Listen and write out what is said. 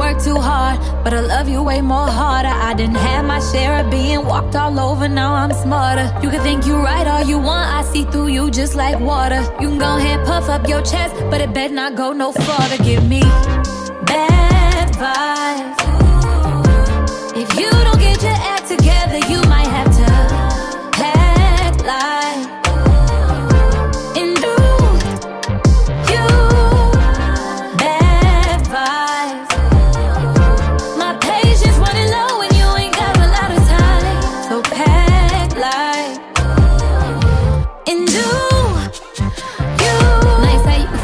work too hard, but I love you way more harder. I didn't have my share of being walked all over, now I'm smarter. You can think you right all you want, I see through you just like water. You can go ahead, puff up your chest, but it better not go no farther. Give me bad vibes. If you don't get your act together, you might have